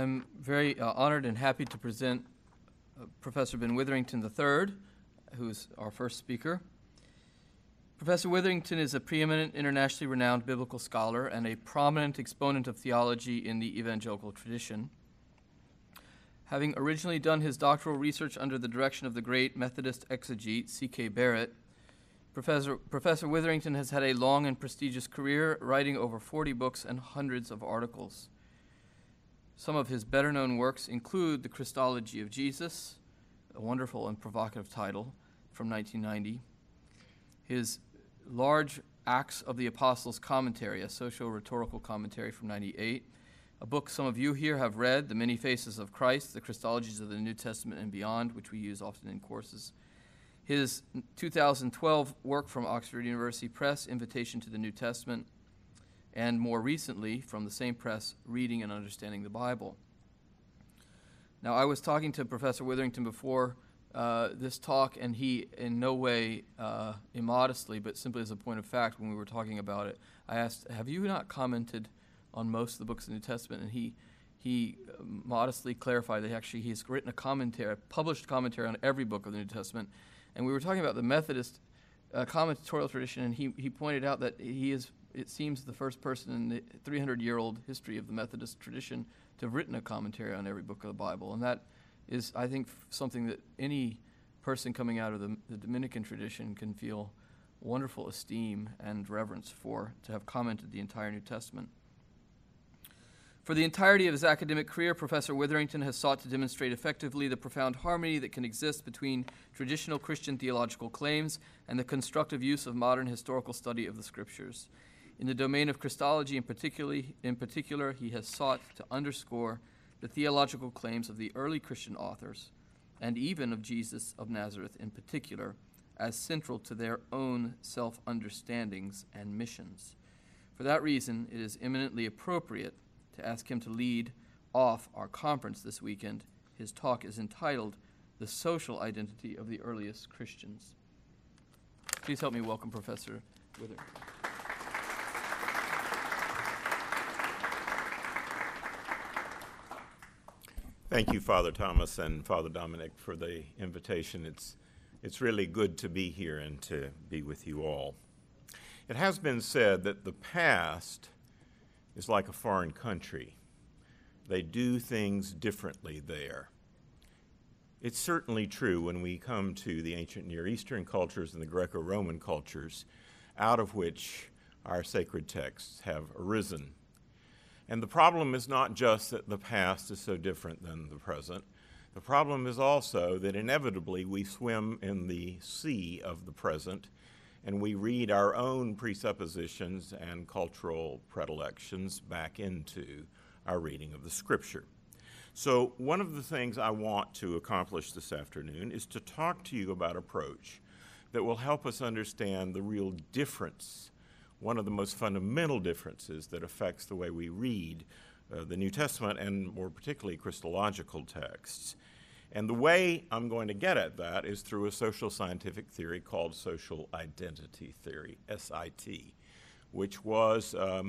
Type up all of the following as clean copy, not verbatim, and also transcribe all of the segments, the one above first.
I'm very honored and happy to present Professor Ben Witherington III, who's our first speaker. Professor Witherington is a preeminent, internationally renowned biblical scholar and a prominent exponent of theology in the evangelical tradition. Having originally done his doctoral research under the direction of the great Methodist exegete C.K. Barrett, Professor Witherington has had a long and prestigious career, writing over 40 books and hundreds of articles. Some of his better-known works include The Christology of Jesus, a wonderful and provocative title from 1990, his large Acts of the Apostles commentary, a socio-rhetorical commentary from 98, a book some of you here have read, The Many Faces of Christ, The Christologies of the New Testament and Beyond, which we use often in courses. His 2012 work from Oxford University Press, Invitation to the New Testament, and more recently, from the same press, Reading and Understanding the Bible. Now, I was talking to Professor Witherington before this talk, and he, in no way immodestly, but simply as a point of fact, when we were talking about it, I asked, have you not commented on most of the books of the New Testament? And he modestly clarified that actually he's written a commentary, a published commentary on every book of the New Testament. And we were talking about the Methodist commentatorial tradition, and he pointed out that he is, it seems, the first person in the 300-year-old history of the Methodist tradition to have written a commentary on every book of the Bible. And that is, I think, something that any person coming out of the Dominican tradition can feel wonderful esteem and reverence for, to have commented the entire New Testament. For the entirety of his academic career, Professor Witherington has sought to demonstrate effectively the profound harmony that can exist between traditional Christian theological claims and the constructive use of modern historical study of the Scriptures. In the domain of Christology in particular, he has sought to underscore the theological claims of the early Christian authors, and even of Jesus of Nazareth in particular, as central to their own self-understandings and missions. For that reason, it is eminently appropriate to ask him to lead off our conference this weekend. His talk is entitled, The Social Identity of the Earliest Christians. Please help me welcome Professor Witherington. Thank you, Father Thomas and Father Dominic, for the invitation. It's really good to be here and to be with you all. It has been said that the past is like a foreign country. They do things differently there. It's certainly true when we come to the ancient Near Eastern cultures and the Greco-Roman cultures, out of which our sacred texts have arisen. And the problem is not just that the past is so different than the present. The problem is also that inevitably we swim in the sea of the present, and we read our own presuppositions and cultural predilections back into our reading of the Scripture. So one of the things I want to accomplish this afternoon is to talk to you about an approach that will help us understand the real difference, one of the most fundamental differences that affects the way we read the New Testament and more particularly Christological texts. And the way I'm going to get at that is through a social scientific theory called social identity theory, SIT, which was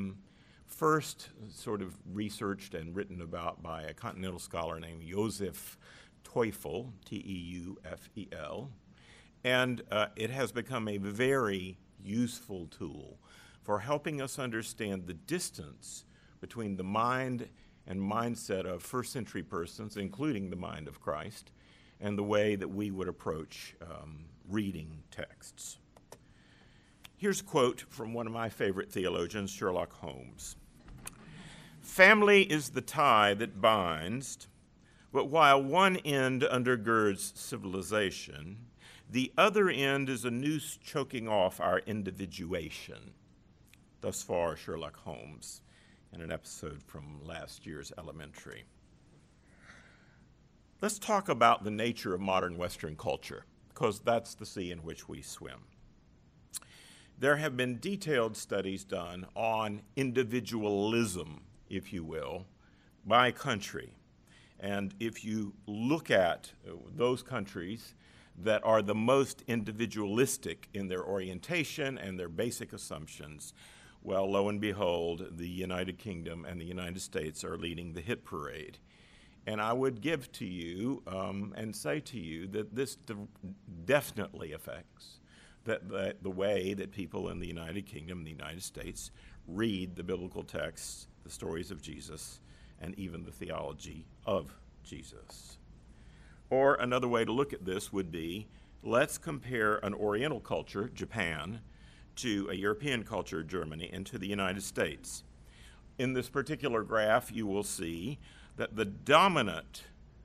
first sort of researched and written about by a continental scholar named Josef Teufel, T-E-U-F-E-L, and it has become a very useful tool for helping us understand the distance between the mind and mindset of first century persons, including the mind of Christ, and the way that we would approach reading texts. Here's a quote from one of my favorite theologians, Sherlock Holmes. "Family is the tie that binds, but while one end undergirds civilization, the other end is a noose choking off our individuation." Thus far, Sherlock Holmes, in an episode from last year's Elementary. Let's talk about the nature of modern Western culture, because that's the sea in which we swim. There have been detailed studies done on individualism, if you will, by country. And if you look at those countries that are the most individualistic in their orientation and their basic assumptions, Well, lo and behold, the United Kingdom and the United States are leading the hit parade. And I would give to you and say to you that this definitely affects the way that people in the United Kingdom and the United States read the biblical texts, the stories of Jesus, and even the theology of Jesus. Or another way to look at this would be, let's compare an Oriental culture, Japan, to a European culture, Germany, and to the United States. In this particular graph, you will see that the dominant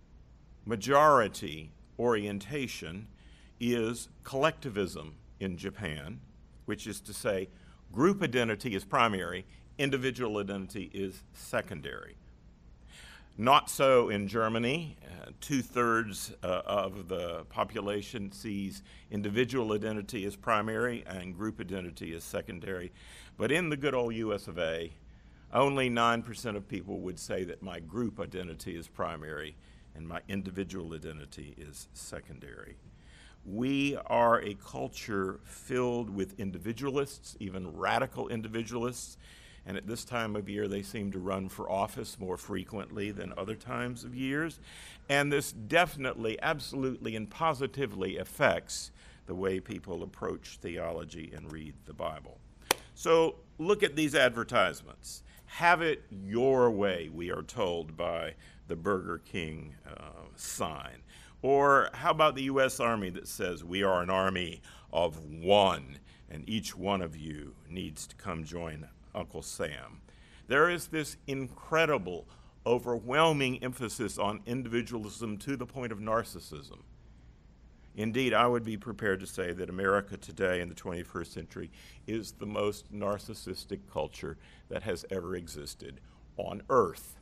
majority orientation is collectivism in Japan, which is to say group identity is primary, individual identity is secondary. Not so in Germany. 2/3 of the population sees individual identity as primary and group identity as secondary. But in the good old US of A, only 9% of people would say that my group identity is primary and my individual identity is secondary. We are a culture filled with individualists, even radical individualists, and at this time of year they seem to run for office more frequently than other times of years. And this definitely, absolutely, and positively affects the way people approach theology and read the Bible. So look at these advertisements. Have it your way, we are told by the Burger King sign. Or how about the U.S. Army that says, we are an army of one, and each one of you needs to come join Uncle Sam. There is this incredible, overwhelming emphasis on individualism to the point of narcissism. Indeed, I would be prepared to say that America today in the 21st century is the most narcissistic culture that has ever existed on earth.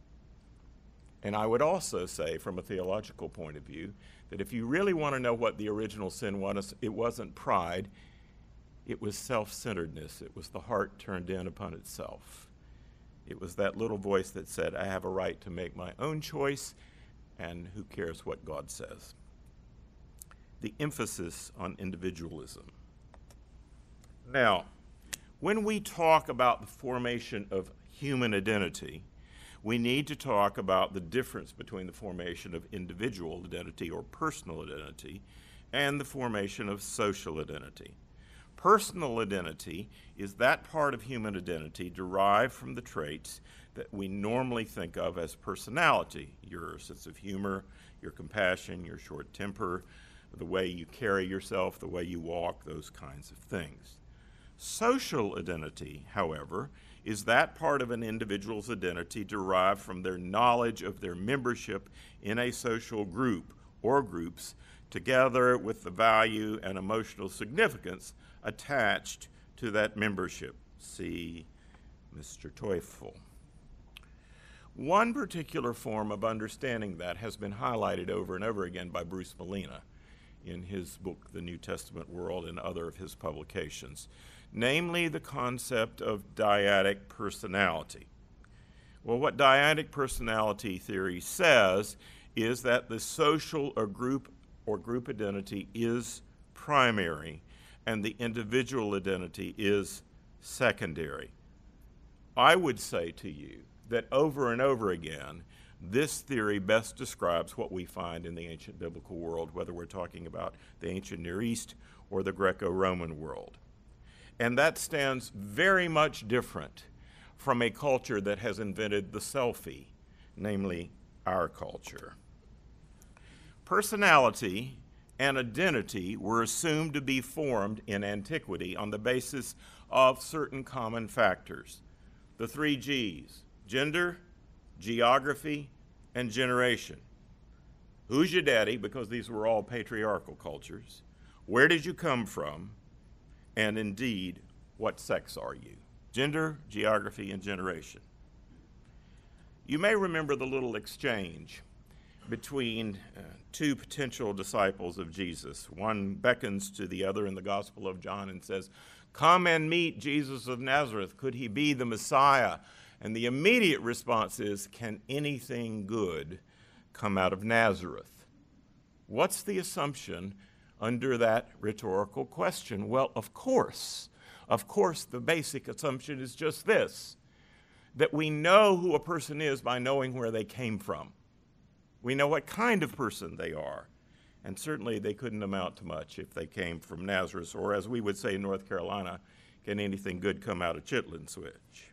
And I would also say, from a theological point of view, that if you really want to know what the original sin was, it wasn't pride, it was self-centeredness. It was the heart turned in upon itself. It was that little voice that said, I have a right to make my own choice, and who cares what God says? The emphasis on individualism. Now, when we talk about the formation of human identity, we need to talk about the difference between the formation of individual identity or personal identity and the formation of social identity. Personal identity is that part of human identity derived from the traits that we normally think of as personality, your sense of humor, your compassion, your short temper, the way you carry yourself, the way you walk, those kinds of things. Social identity, however, is that part of an individual's identity derived from their knowledge of their membership in a social group or groups, together with the value and emotional significance attached to that membership. See Mr. Teufel. One particular form of understanding that has been highlighted over and over again by Bruce Molina in his book, The New Testament World, and other of his publications, namely the concept of dyadic personality. Well, what dyadic personality theory says is that the social or group identity is primary and the individual identity is secondary. I would say to you that over and over again, this theory best describes what we find in the ancient biblical world, whether we're talking about the ancient Near East or the Greco-Roman world. And that stands very much different from a culture that has invented the selfie, namely our culture. Personality and identity were assumed to be formed in antiquity on the basis of certain common factors. The 3 G's: gender, geography, and generation. Who's your daddy? Because these were all patriarchal cultures. Where did you come from? And indeed, what sex are you? Gender, geography, and generation. You may remember the little exchange between two potential disciples of Jesus. One beckons to the other in the Gospel of John and says, "Come and meet Jesus of Nazareth. Could he be the Messiah?" And the immediate response is, "Can anything good come out of Nazareth?" What's the assumption under that rhetorical question? Well, of course, Of course, the basic assumption is just this, that we know who a person is by knowing where they came from. We know what kind of person they are. And certainly they couldn't amount to much if they came from Nazareth, or as we would say in North Carolina, can anything good come out of Chitlin Switch?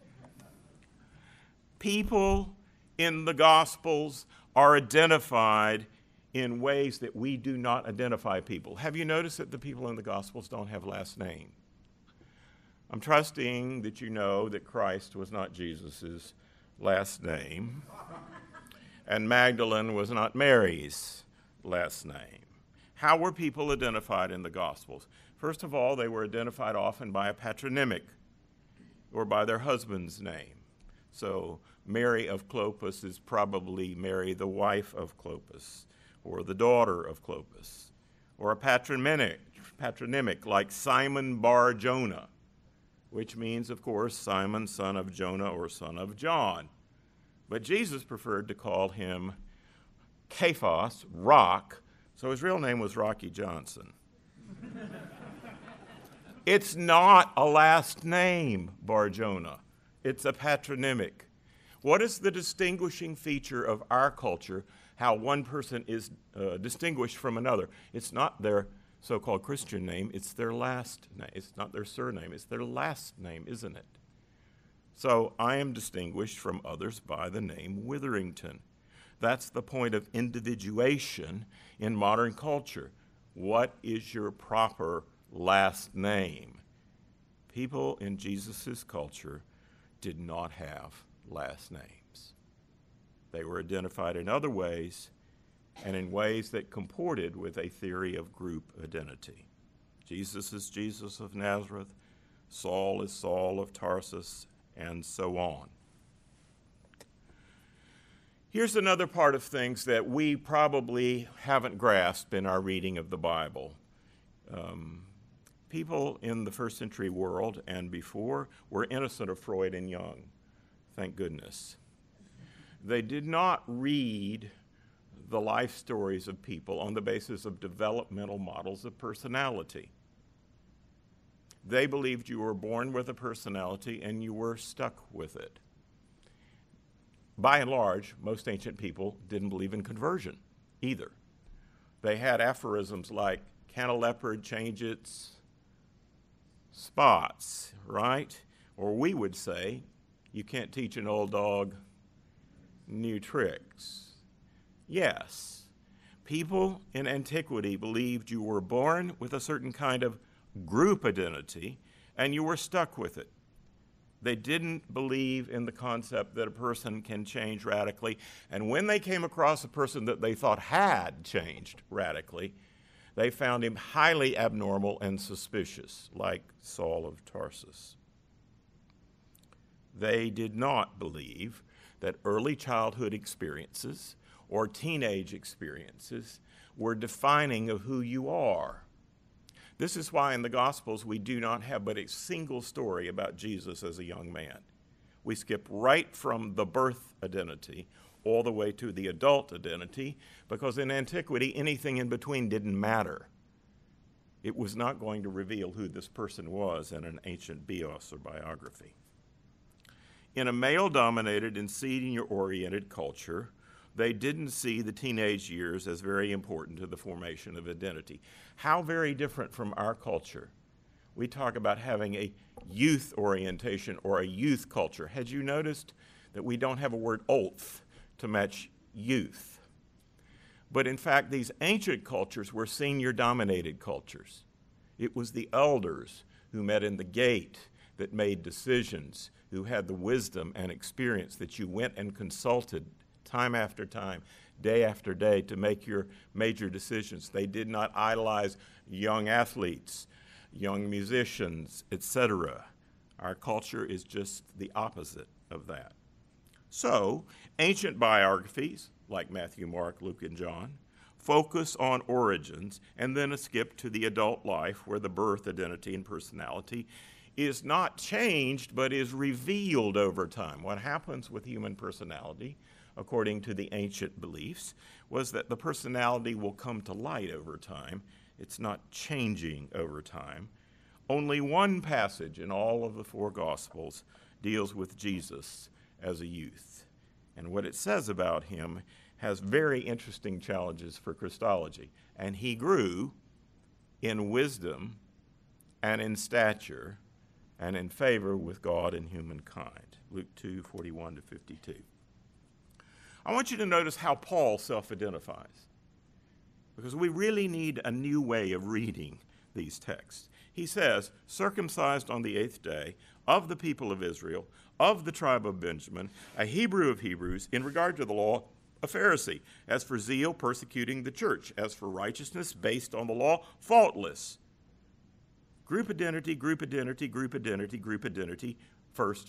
People in the Gospels are identified in ways that we do not identify people. Have you noticed that the people in the Gospels don't have last name? I'm trusting that you know that Christ was not Jesus' last name, and Magdalene was not Mary's last name. How were people identified in the Gospels? First of all, they were identified often by a patronymic or by their husband's name. So Mary of Clopas is probably Mary, the wife of Clopas, or the daughter of Clopas, or a patronymic like Simon Bar Jonah, which means, of course, Simon, son of Jonah or son of John. But Jesus preferred to call him Cephas, rock, so his real name was Rocky Johnson. It's not a last name, Bar Jonah. It's a patronymic. What is the distinguishing feature of our culture, how one person is distinguished from another? It's not their so-called Christian name, it's their last name. It's not their surname, it's their last name, isn't it? So I am distinguished from others by the name Witherington. That's the point of individuation in modern culture. What is your proper last name? People in Jesus' culture did not have last names. They were identified in other ways, and in ways that comported with a theory of group identity. Jesus is Jesus of Nazareth, Saul is Saul of Tarsus, and so on. Here's another part of things that we probably haven't grasped in our reading of the Bible. People in the first century world and before were innocent of Freud and Jung, thank goodness. They did not read the life stories of people on the basis of developmental models of personality. They believed you were born with a personality and you were stuck with it. By and large, most ancient people didn't believe in conversion either. They had aphorisms like, can a leopard change its spots, right? Or we would say, you can't teach an old dog new tricks. Yes, people in antiquity believed you were born with a certain kind of group identity and you were stuck with it. They didn't believe in the concept that a person can change radically, and when they came across a person that they thought had changed radically, they found him highly abnormal and suspicious, like Saul of Tarsus. They did not believe that early childhood experiences or teenage experiences were defining of who you are. This is why in the Gospels we do not have but a single story about Jesus as a young man. We skip right from the birth identity all the way to the adult identity, because in antiquity anything in between didn't matter. It was not going to reveal who this person was in an ancient bios or biography. In a male-dominated and senior-oriented culture, they didn't see the teenage years as very important to the formation of identity. How very different from our culture. We talk about having a youth orientation or a youth culture. Had you noticed that we don't have a word oath to match youth? But in fact, these ancient cultures were senior-dominated cultures. It was the elders who met in the gate that made decisions, who had the wisdom and experience that you went and consulted time after time, day after day, to make your major decisions. They did not idolize young athletes, young musicians, etc. Our culture is just the opposite of that. So, ancient biographies, like Matthew, Mark, Luke, and John, focus on origins and then a skip to the adult life where the birth, identity, and personality is not changed but is revealed over time. What happens with human personality, according to the ancient beliefs, was that the personality will come to light over time. It's not changing over time. Only one passage in all of the four Gospels deals with Jesus as a youth. And what it says about him has very interesting challenges for Christology. And he grew in wisdom and in stature and in favor with God and humankind. Luke 2:41-52. I want you to notice how Paul self-identifies, because we really need a new way of reading these texts. He says, circumcised on the 8th day, of the people of Israel, of the tribe of Benjamin, a Hebrew of Hebrews, in regard to the law, a Pharisee. As for zeal, persecuting the church. As for righteousness, based on the law, faultless. Group identity, group identity, group identity, group identity, first.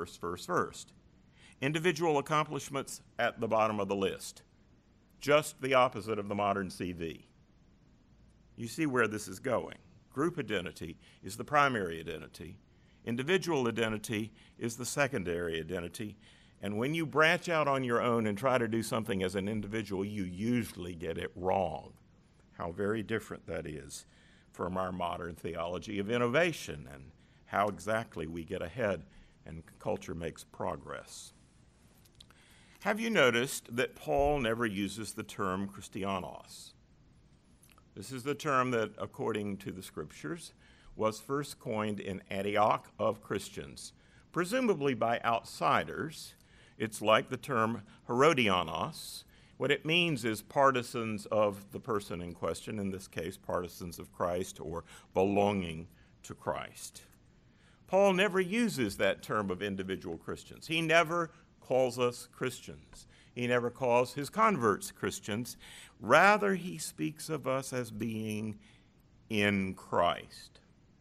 Individual accomplishments at the bottom of the list. Just the opposite of the modern CV. You see where this is going. Group identity is the primary identity. Individual identity is the secondary identity. And when you branch out on your own and try to do something as an individual, you usually get it wrong. How very different that is from our modern theology of innovation and how exactly we get ahead and culture makes progress. Have you noticed that Paul never uses the term Christianos? This is the term that, according to the scriptures, was first coined in Antioch of Christians, presumably by outsiders. It's like the term Herodianos. What it means is partisans of the person in question, in this case, partisans of Christ or belonging to Christ. Paul never uses that term of individual Christians. He never calls us Christians. He never calls his converts Christians. Rather, he speaks of us as being in Christ.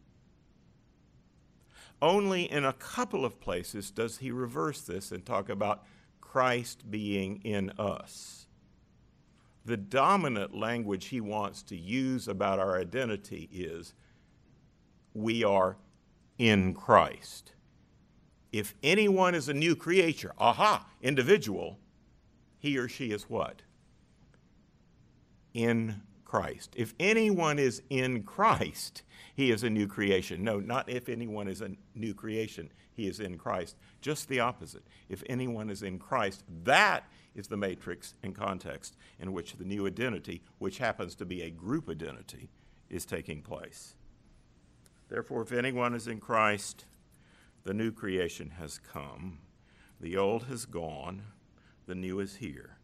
Only in a couple of places does he reverse this and talk about Christ being in us. The dominant language he wants to use about our identity is, we are in Christ. If anyone is a new creature, individual, he or she is what? In Christ. If anyone is in Christ, he is a new creation. No, not if anyone is a new creation, he is in Christ. Just the opposite. If anyone is in Christ, that is the matrix and context in which the new identity, which happens to be a group identity, is taking place. Therefore, if anyone is in Christ, the new creation has come. The old has gone. The new is here.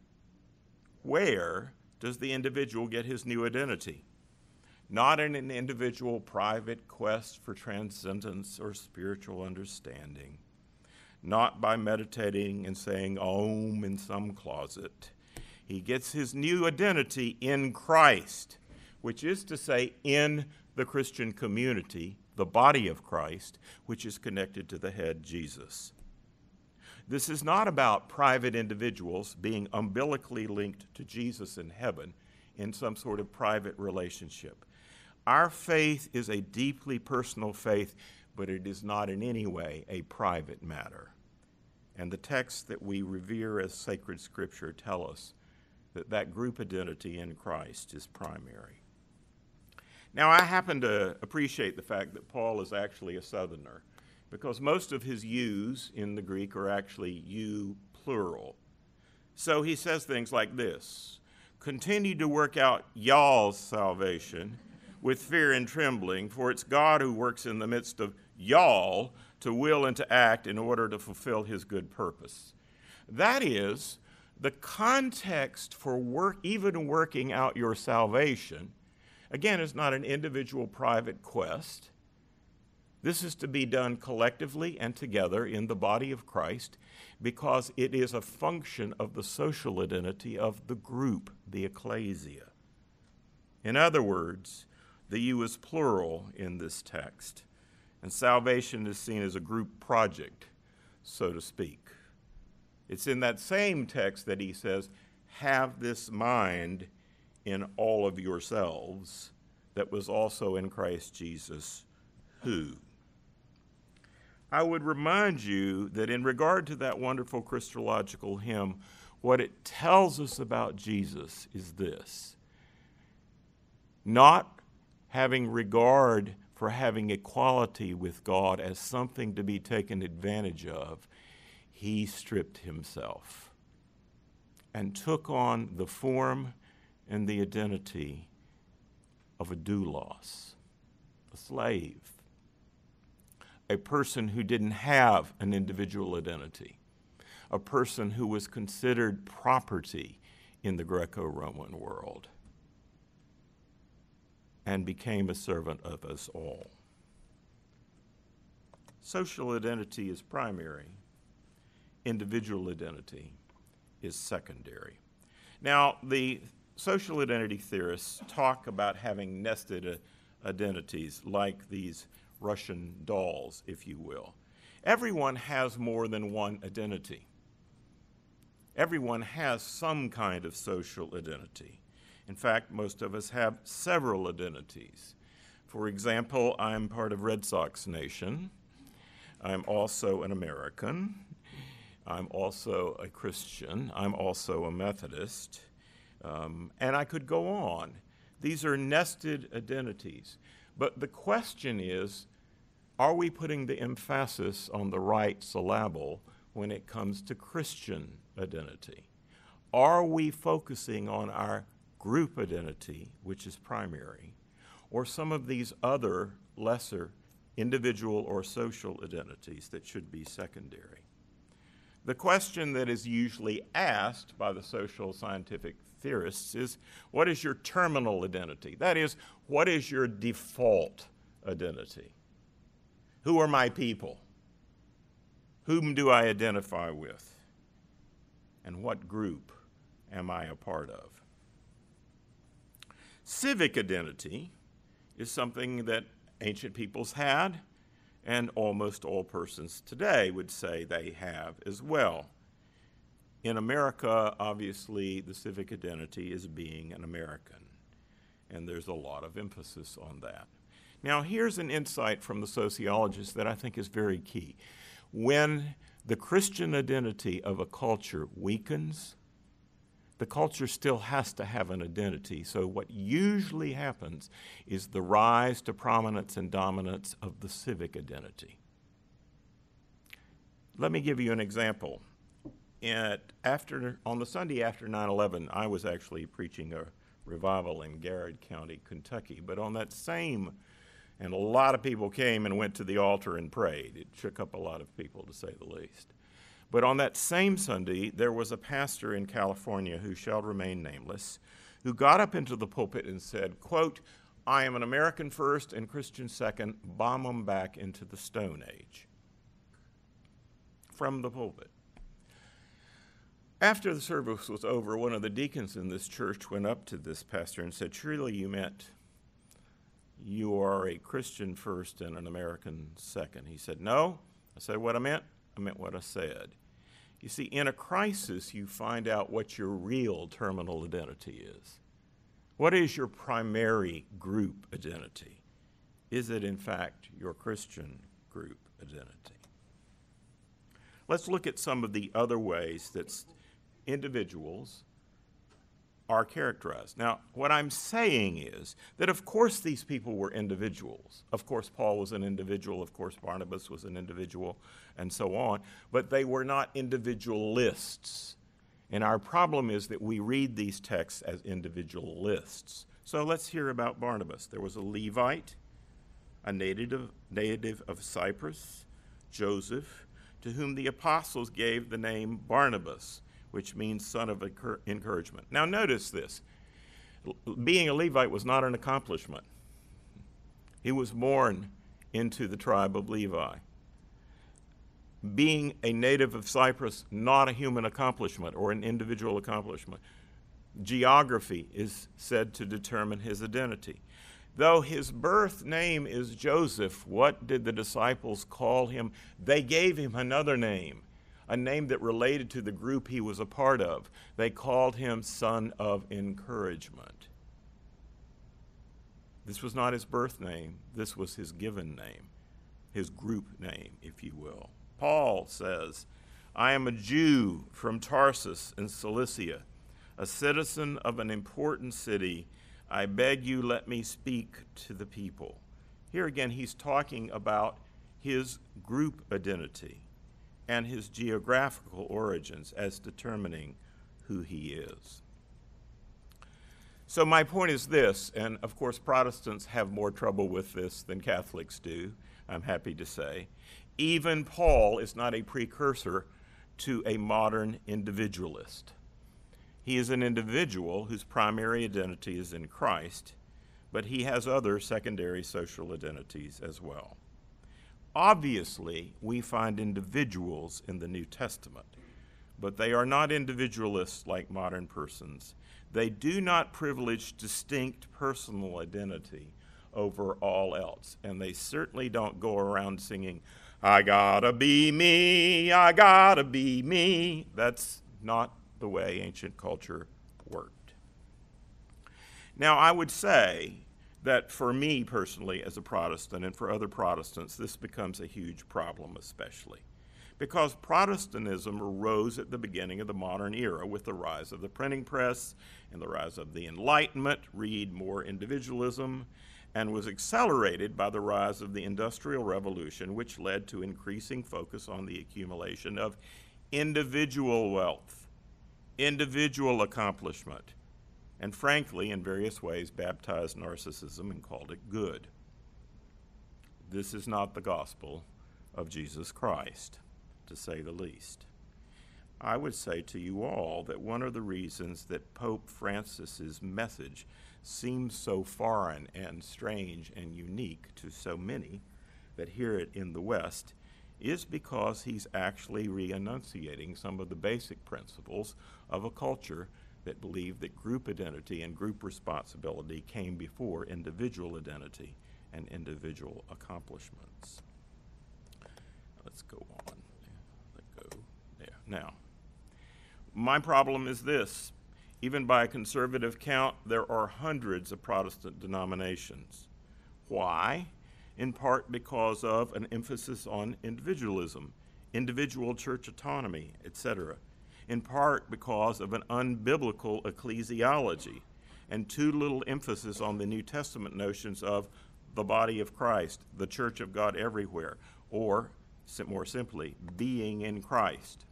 Where does the individual get his new identity? Not in an individual private quest for transcendence or spiritual understanding. Not by meditating and saying Om in some closet. He gets his new identity in Christ, which is to say in the Christian community, the body of Christ, which is connected to the head, Jesus. This is not about private individuals being umbilically linked to Jesus in heaven in some sort of private relationship. Our faith is a deeply personal faith, but it is not in any way a private matter. And the texts that we revere as sacred scripture tell us that that group identity in Christ is primary. Now, I happen to appreciate the fact that Paul is actually a Southerner, because most of his yous in the Greek are actually you plural. So he says things like this: continue to work out y'all's salvation with fear and trembling, for it's God who works in the midst of y'all to will and to act in order to fulfill his good purpose. That is, the context for even working out your salvation, again, is not an individual private quest. This is to be done collectively and together in the body of Christ because it is a function of the social identity of the group, the ecclesia. In other words, the you is plural in this text, and salvation is seen as a group project, so to speak. It's in that same text that he says, have this mind in all of yourselves that was also in Christ Jesus, who. I would remind you that in regard to that wonderful Christological hymn, what it tells us about Jesus is this: not having regard for having equality with God as something to be taken advantage of, he stripped himself and took on the form and the identity of a doulos, a slave, a person who didn't have an individual identity, a person who was considered property in the Greco-Roman world, and became a servant of us all. Social identity is primary. Individual identity is secondary. Now, the social identity theorists talk about having nested identities like these Russian dolls, if you will. Everyone has more than one identity. Everyone has some kind of social identity. In fact, most of us have several identities. For example, I'm part of Red Sox Nation. I'm also an American. I'm also a Christian. I'm also a Methodist. And I could go on. These are nested identities. But the question is, are we putting the emphasis on the right syllable when it comes to Christian identity? Are we focusing on our group identity, which is primary, or some of these other lesser individual or social identities that should be secondary? The question that is usually asked by the social scientific theorists is, what is your terminal identity? That is, what is your default identity? Who are my people? Whom do I identify with? And what group am I a part of? Civic identity is something that ancient peoples had, and almost all persons today would say they have as well. In America, obviously, the civic identity is being an American, and there's a lot of emphasis on that. Now, here's an insight from the sociologists that I think is very key. When the Christian identity of a culture weakens, the culture still has to have an identity. So what usually happens is the rise to prominence and dominance of the civic identity. Let me give you an example. On the Sunday after 9/11, I was actually preaching a revival in Garrett County, Kentucky. But on that same, and a lot of people came and went to the altar and prayed. It shook up a lot of people, to say the least. But on that same Sunday, there was a pastor in California who shall remain nameless, who got up into the pulpit and said, quote, "I am an American first and Christian second, bomb them back into the Stone Age." From the pulpit. After the service was over, one of the deacons in this church went up to this pastor and said, "Surely you meant you are a Christian first and an American second." He said, "No." I said, "What I meant what I said." You see, in a crisis, you find out what your real terminal identity is. What is your primary group identity? Is it, in fact, your Christian group identity? Let's look at some of the other ways that individuals are characterized. Now, what I'm saying is that, of course, these people were individuals. Of course, Paul was an individual. Of course, Barnabas was an individual, and so on. But they were not individualists. And our problem is that we read these texts as individual lists. So let's hear about Barnabas. There was a Levite, a native of Cyprus, Joseph, to whom the apostles gave the name Barnabas, which means son of encouragement. Now notice this. Being a Levite was not an accomplishment. He was born into the tribe of Levi. Being a native of Cyprus, not a human accomplishment or an individual accomplishment. Geography is said to determine his identity. Though his birth name is Joseph, what did the disciples call him? They gave him another name, a name that related to the group he was a part of. They called him son of encouragement. This was not his birth name. This was his given name, his group name, if you will. Paul says, "I am a Jew from Tarsus in Cilicia, a citizen of an important city. I beg you, let me speak to the people." Here again, he's talking about his group identity and his geographical origins as determining who he is. So my point is this, and of course Protestants have more trouble with this than Catholics do, I'm happy to say. Even Paul is not a precursor to a modern individualist. He is an individual whose primary identity is in Christ, but he has other secondary social identities as well. Obviously, we find individuals in the New Testament, but they are not individualists like modern persons. They do not privilege distinct personal identity over all else, and they certainly don't go around singing, "I gotta be me, I gotta be me." That's not the way ancient culture worked. Now, I would say that for me personally as a Protestant and for other Protestants, this becomes a huge problem especially because Protestantism arose at the beginning of the modern era with the rise of the printing press and the rise of the Enlightenment, read more individualism, and was accelerated by the rise of the Industrial Revolution, which led to increasing focus on the accumulation of individual wealth, individual accomplishment, and frankly, in various ways, baptized narcissism and called it good. This is not the gospel of Jesus Christ, to say the least. I would say to you all that one of the reasons that Pope Francis's message seems so foreign and strange and unique to so many that hear it in the West is because he's actually re-enunciating some of the basic principles of a culture that believed that group identity and group responsibility came before individual identity and individual accomplishments. Let's go on. Let go there. Now, my problem is this. Even by a conservative count, there are hundreds of Protestant denominations. Why? In part because of an emphasis on individualism, individual church autonomy, etc. In part because of an unbiblical ecclesiology and too little emphasis on the New Testament notions of the body of Christ, the church of God everywhere, or more simply, being in Christ.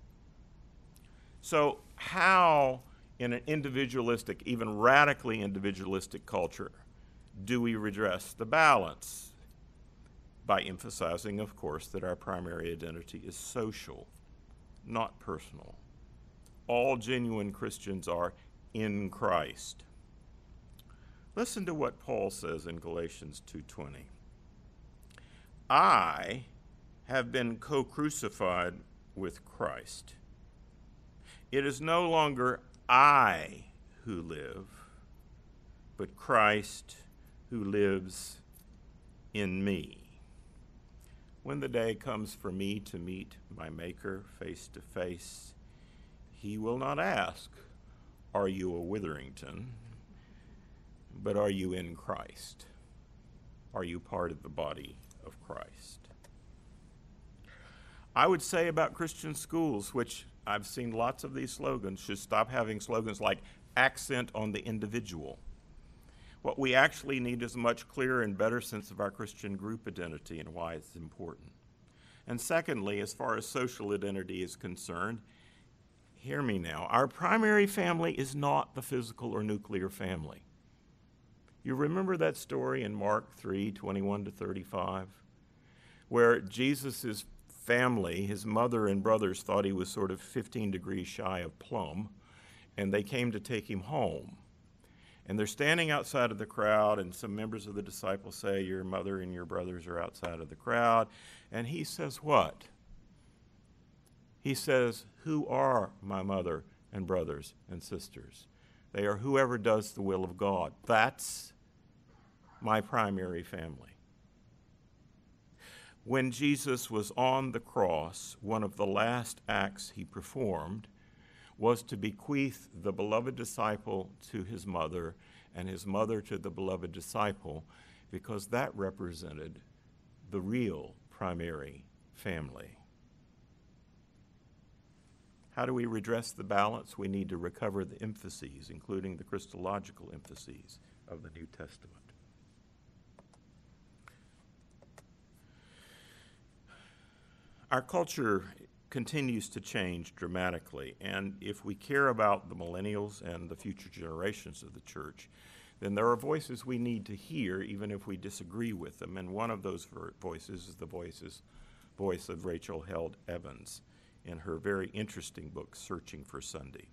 So how, in an individualistic, even radically individualistic culture, do we redress the balance? By emphasizing, of course, that our primary identity is social, not personal. All genuine Christians are in Christ. Listen to what Paul says in Galatians 2:20. I have been co-crucified with Christ. It is no longer I who live, but Christ who lives in me. When the day comes for me to meet my Maker face to face, he will not ask, "Are you a Witherington?" but "Are you in Christ? Are you part of the body of Christ?" I would say about Christian schools, which I've seen lots of these slogans, should stop having slogans like accent on the individual. What we actually need is a much clearer and better sense of our Christian group identity and why it's important. And secondly, as far as social identity is concerned, hear me now, our primary family is not the physical or nuclear family. You remember that story in Mark 3:21-35, where Jesus' family, his mother and brothers, thought he was sort of 15 degrees shy of plumb, and they came to take him home. And they're standing outside of the crowd, and some members of the disciples say, "Your mother and your brothers are outside of the crowd." And he says what? He says, "Who are my mother and brothers and sisters? They are whoever does the will of God." That's my primary family. When Jesus was on the cross, one of the last acts he performed was to bequeath the beloved disciple to his mother and his mother to the beloved disciple, because that represented the real primary family. How do we redress the balance? We need to recover the emphases, including the Christological emphases of the New Testament. Our culture continues to change dramatically, and if we care about the millennials and the future generations of the church, then there are voices we need to hear even if we disagree with them, and one of those voices is the voice of Rachel Held Evans in her very interesting book, Searching for Sunday.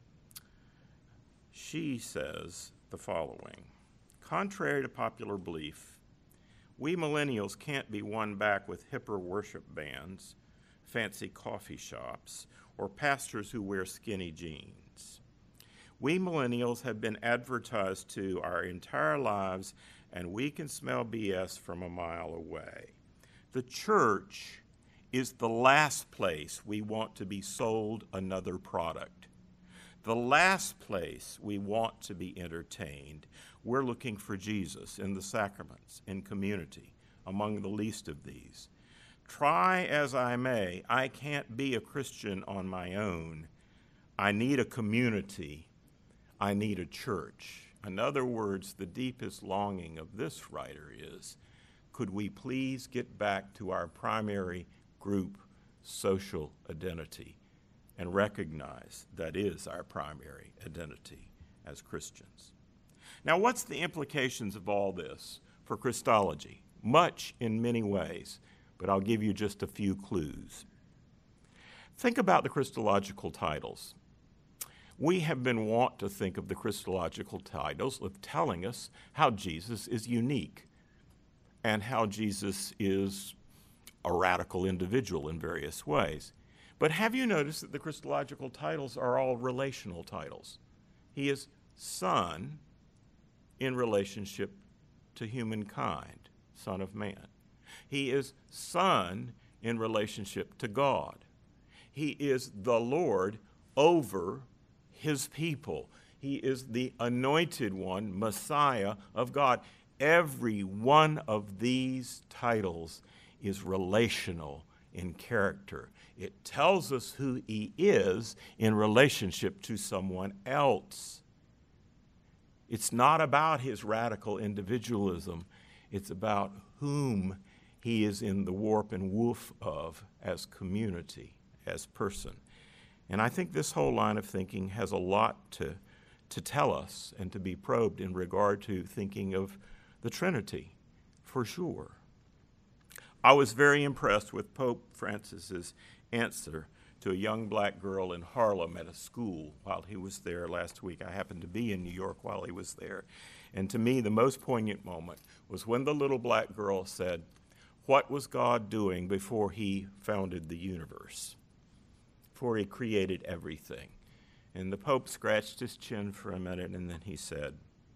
She says the following: contrary to popular belief, we millennials can't be won back with hipper worship bands, fancy coffee shops, or pastors who wear skinny jeans. We millennials have been advertised to our entire lives, and we can smell BS from a mile away. The church is the last place we want to be sold another product. The last place we want to be entertained. We're looking for Jesus in the sacraments, in community, among the least of these. Try as I may, I can't be a Christian on my own. I need a community. I need a church. In other words, the deepest longing of this writer is, could we please get back to our primary group social identity and recognize that is our primary identity as Christians? Now, what's the implications of all this for Christology? Much in many ways, but I'll give you just a few clues. Think about the Christological titles. We have been wont to think of the Christological titles of telling us how Jesus is unique and how Jesus is a radical individual in various ways. But have you noticed that the Christological titles are all relational titles? He is Son in relationship to humankind, Son of Man. He is Son in relationship to God. He is the Lord over his people. He is the anointed one, Messiah of God. Every one of these titles is relational in character. It tells us who he is in relationship to someone else. It's not about his radical individualism. It's about whom he is in the warp and woof of as community, as person. And I think this whole line of thinking has a lot to tell us and to be probed in regard to thinking of the Trinity, for sure. I was very impressed with Pope Francis's answer to a young black girl in Harlem at a school while he was there last week. I happened to be in New York while he was there. And to me, the most poignant moment was when the little black girl said, "What was God doing before he founded the universe, before he created everything?" And the Pope scratched his chin for a minute, and then he said,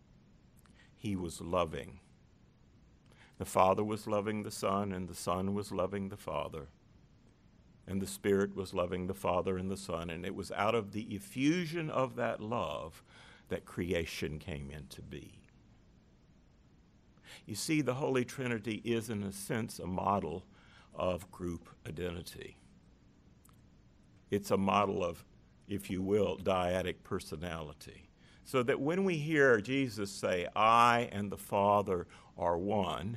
"He was loving." The Father was loving the Son, and the Son was loving the Father. And the Spirit was loving the Father and the Son, and it was out of the effusion of that love that creation came into being. You see, the Holy Trinity is, in a sense, a model of group identity. It's a model of, if you will, dyadic personality. So that when we hear Jesus say, "I and the Father are one,"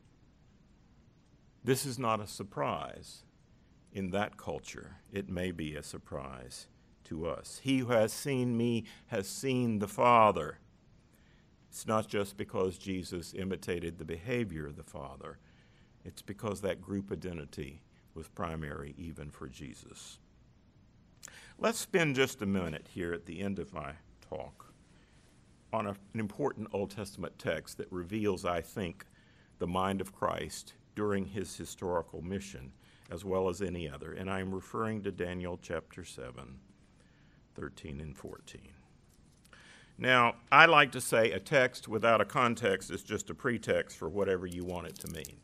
this is not a surprise. In that culture, it may be a surprise to us. He who has seen me has seen the Father. It's not just because Jesus imitated the behavior of the Father. It's because that group identity was primary even for Jesus. Let's spend just a minute here at the end of my talk on an important Old Testament text that reveals, I think, the mind of Christ during his historical mission, as well as any other. And I'm referring to Daniel chapter 7, 13 and 14. Now, I like to say a text without a context is just a pretext for whatever you want it to mean.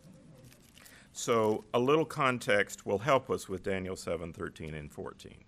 So a little context will help us with Daniel 7, 13 and 14.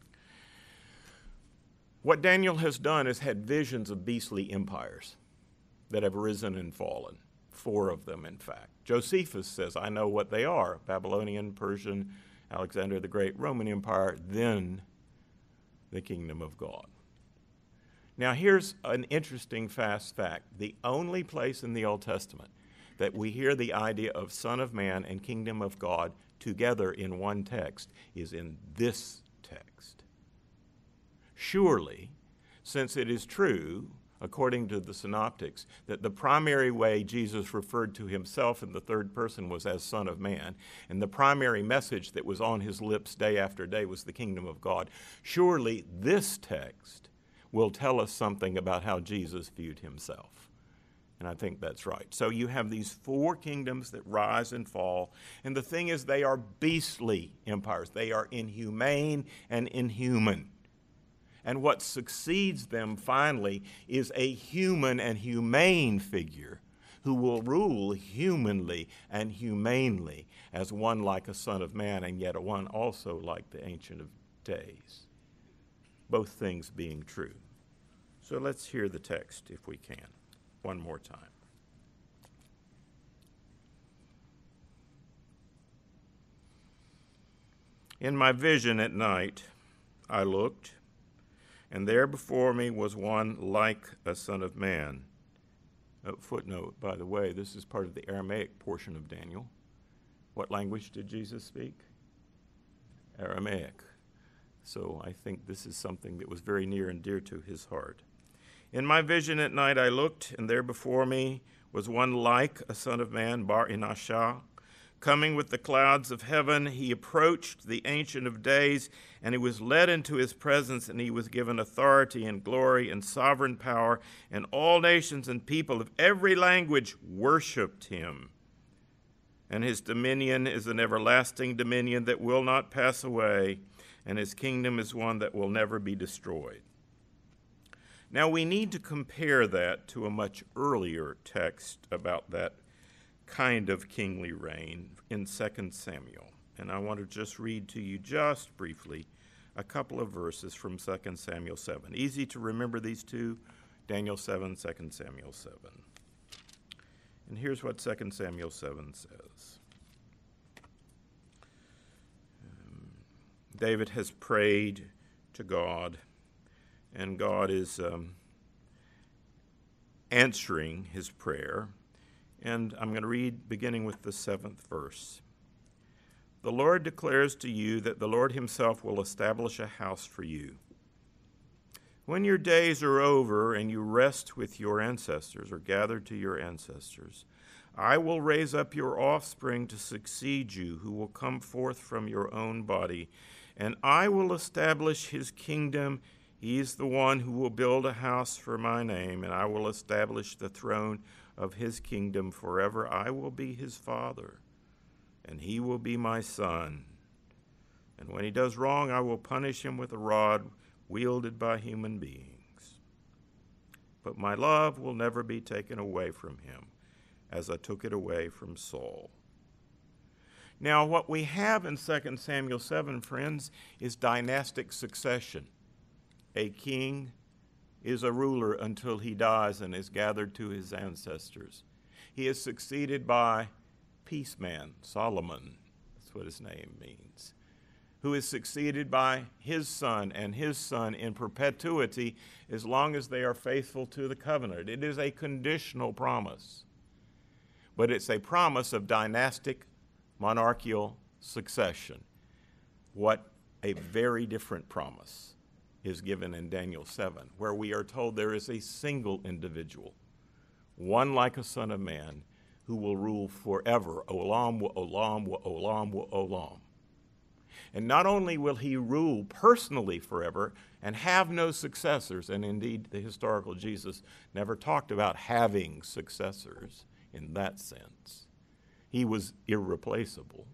What Daniel has done is had visions of beastly empires that have risen and fallen, 4 of them, in fact. Josephus says, I know what they are: Babylonian, Persian, Alexander the Great, Roman Empire, then the kingdom of God. Now, here's an interesting fast fact. The only place in the Old Testament that we hear the idea of Son of Man and kingdom of God together in one text is in this text. Surely, since it is true, according to the synoptics, that the primary way Jesus referred to himself in the third person was as Son of Man, and the primary message that was on his lips day after day was the kingdom of God, surely this text will tell us something about how Jesus viewed himself. And I think that's right. So you have these four kingdoms that rise and fall, and the thing is, they are beastly empires. They are inhumane and inhuman. And what succeeds them finally is a human and humane figure who will rule humanly and humanely as one like a Son of Man, and yet one also like the Ancient of Days. Both things being true. So let's hear the text, if we can, one more time. In my vision at night, I looked, and there before me was one like a Son of Man. Footnote, by the way, this is part of the Aramaic portion of Daniel. What language did Jesus speak? Aramaic. So I think this is something that was very near and dear to his heart. In my vision at night I looked, and there before me was one like a Son of Man, Bar Inashah. Coming with the clouds of heaven, he approached the Ancient of Days, and he was led into his presence, and he was given authority and glory and sovereign power, and all nations and people of every language worshiped him. And his dominion is an everlasting dominion that will not pass away, and his kingdom is one that will never be destroyed. Now we need to compare that to a much earlier text about that kind of kingly reign in 2 Samuel. And I want to just read to you just briefly a couple of verses from 2 Samuel 7. Easy to remember these two, Daniel 7, 2 Samuel 7. And here's what 2 Samuel 7 says. David has prayed to God, and God is answering his prayer. And I'm going to read beginning with the 7th verse. The Lord declares to you that the Lord himself will establish a house for you. When your days are over and you rest with your ancestors, or gather to your ancestors, I will raise up your offspring to succeed you, who will come forth from your own body, and I will establish his kingdom. He is the one who will build a house for my name, and I will establish the throne of his kingdom forever. I will be his father, and he will be my son. And when he does wrong, I will punish him with a rod wielded by human beings. But my love will never be taken away from him, as I took it away from Saul. Now, what we have in 2 Samuel 7, friends, is dynastic succession. A king is a ruler until he dies and is gathered to his ancestors. He is succeeded by Peaceman, Solomon, that's what his name means, who is succeeded by his son and his son in perpetuity as long as they are faithful to the covenant. It is a conditional promise, but it's a promise of dynastic monarchical succession. What a very different promise is given in Daniel 7, where we are told there is a single individual, one like a Son of Man, who will rule forever, olam wa olam wa olam wa olam. And not only will he rule personally forever and have no successors, and indeed the historical Jesus never talked about having successors in that sense. He was irreplaceable.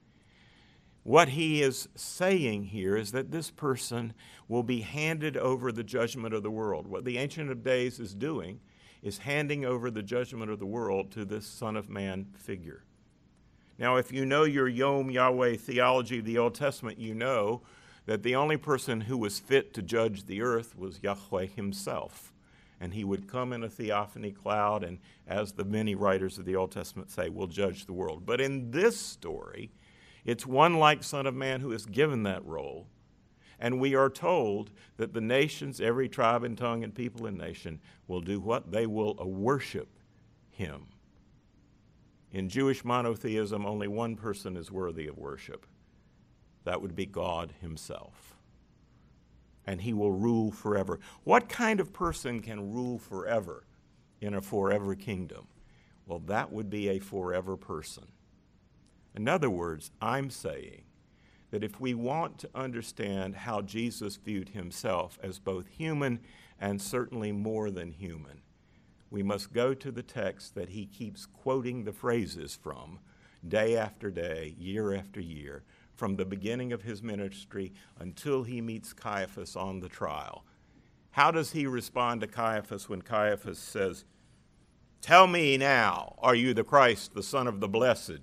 What he is saying here is that this person will be handed over the judgment of the world. What the Ancient of Days is doing is handing over the judgment of the world to this Son of Man figure. Now, if you know your Yom Yahweh theology of the Old Testament, you know that the only person who was fit to judge the earth was Yahweh himself. And he would come in a theophany cloud, and as the many writers of the Old Testament say, will judge the world. But in this story, it's one like Son of Man who is given that role. And we are told that the nations, every tribe and tongue and people and nation, will do what? They will worship him In Jewish monotheism, only one person is worthy of worship. That would be God himself. And he will rule forever. What kind of person can rule forever in a forever kingdom? Well, that would be a forever person. In other words, I'm saying that if we want to understand how Jesus viewed himself as both human and certainly more than human, we must go to the text that he keeps quoting the phrases from day after day, year after year, from the beginning of his ministry until he meets Caiaphas on the trial. How does he respond to Caiaphas when Caiaphas says, "Tell me now, are you the Christ, the Son of the Blessed?"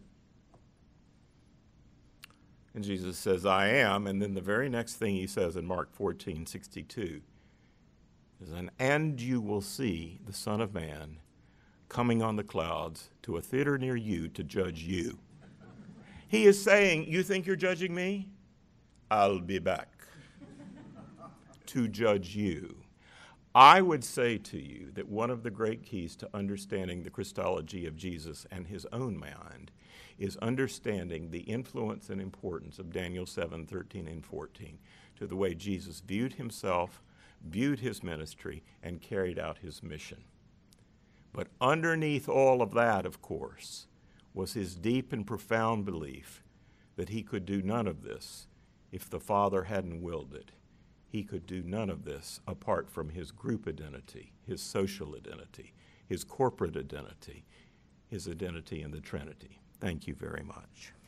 And Jesus says, "I am." And then the very next thing he says in Mark 14:62 is, "And you will see the Son of Man coming on the clouds to a theater near you to judge you." He is saying, you think you're judging me? I'll be back to judge you. I would say to you that one of the great keys to understanding the Christology of Jesus and his own mind is understanding the influence and importance of Daniel 7:13 and 14 to the way Jesus viewed himself, viewed his ministry, and carried out his mission. But underneath all of that, of course, was his deep and profound belief that he could do none of this if the Father hadn't willed it. He could do none of this apart from his group identity, his social identity, his corporate identity, his identity in the Trinity. Thank you very much.